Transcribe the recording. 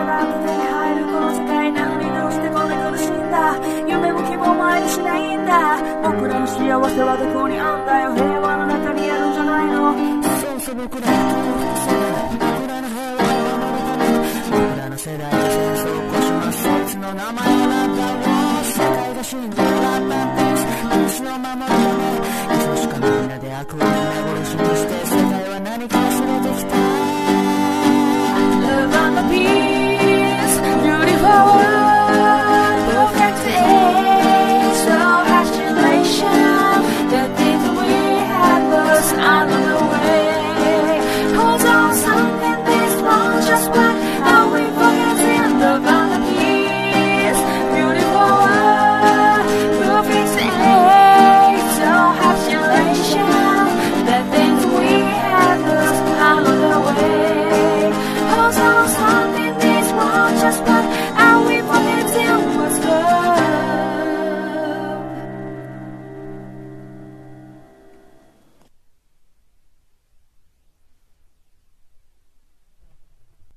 だって手に入るこの世界なのにどうしてこんな苦しいんだ。夢も希望も愛にしないんだ。僕らの幸せはどこにあんだよ。平和の中にあるんじゃないの。 そうそう僕らの僕らの平和を守るため僕らの世代が戦争を起こします。そいつの名前なんだろう。世界が死んでるラッパーピースピースを守るためいつしかみんなで悪を皆殺しにして世界は何か忘れてきた。